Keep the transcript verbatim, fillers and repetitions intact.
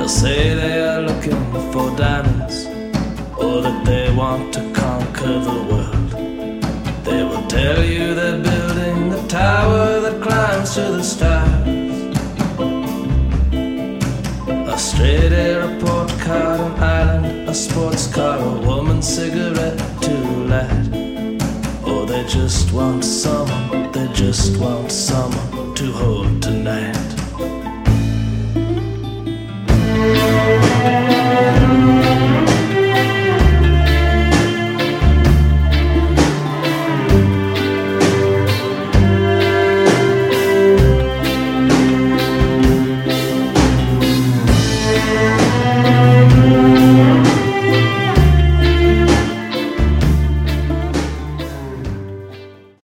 They'll say they are looking for diamonds, or that they want to conquer the world. They will tell you they're building the tower that climbs to the stars. A straight airport car, an island, a sports car, a woman's cigarette to light. Oh, they just want some, they just want some